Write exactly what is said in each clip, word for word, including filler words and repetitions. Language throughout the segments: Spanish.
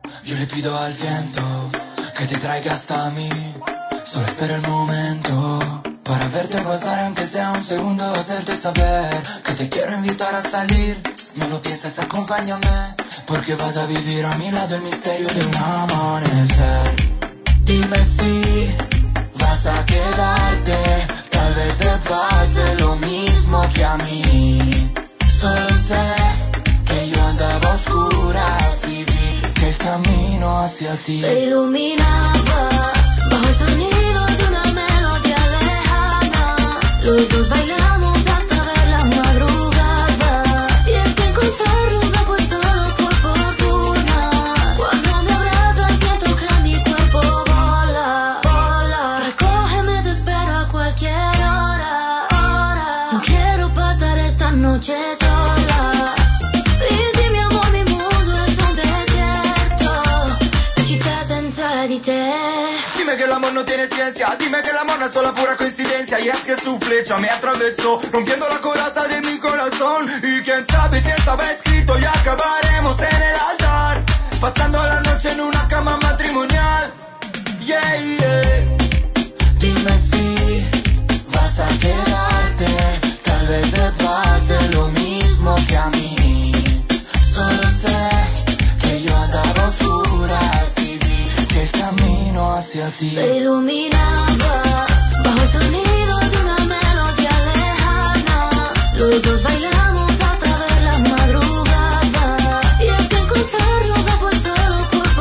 Yo le pido al viento que te traiga hasta mí. Solo espero el momento para verte pasar, aunque sea un segundo, hacerte saber que te quiero invitar a salir. No lo pienses, acompáñame, porque vas a vivir a mi lado el misterio de un amanecer. Dime si vas a quedarte, tal vez te pase lo mismo que a mí. Solo sé que yo andaba a oscuras y vi que el camino hacia ti se iluminaba bajo el sonido de una melodía lejana. Los dos bailamos hasta ver la madrugada, y es que encontrarnos no fue solo por fortuna. Cuando me abrazas siento que mi cuerpo vola, vola. Recógeme, te espero a cualquier hora, hora. No quiero pasar esta noche sola. Sin ti, mi amor, mi mundo es un desierto. La città senza di te. Dime que el amor no tiene ciencia, dime que el amor no es solo pura coincidencia. Y es que su flecha me atravesó, rompiendo la coraza de mi corazón. Y quién sabe si estaba escrito y acabaremos en el altar, pasando la noche en una cama matrimonial. Yeah, yeah. Dime si vas a quedarte, tal vez te pase lo mismo que a mí. Solo sé que yo andaba a oscuras y vi que el camino hacia ti se iluminaba bajo el sonido de una melodía lejana. Los dos bailamos hasta ver la madrugada, y es que encontrarnos no fue solo por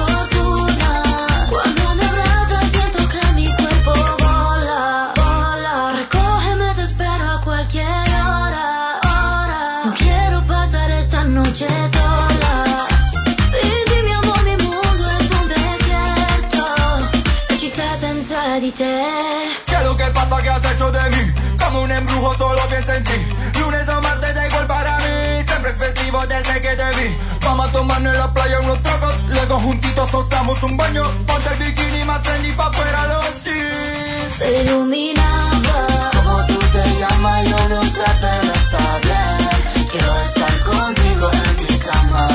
fortuna. Cuando me abrazas siento que mi cuerpo vola, vola. Recógeme, te espero a cualquier hora, hora. No quiero pasar esta noche sola. Sin ti, mi amor, mi mundo es un desierto. La città senza di te. ¿Qué es lo que pasa? ¿Qué has hecho de mí? Como un embrujo solo pienso en ti. Lunes a martes da igual para mí, siempre es festivo desde que te vi. Vamos a tomarnos en la playa unos tragos, luego juntitos nos damos un baño. Ponte el bikini más trendy pa' fuera los jeans. Se iluminaba Como tú te llamas, yo no sé, pero está bien. Quiero estar contigo en mi cama.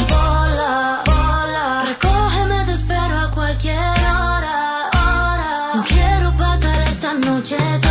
vola, vola. Recógeme, te espero a cualquier hora, hora. No quiero pasar esta noche sola.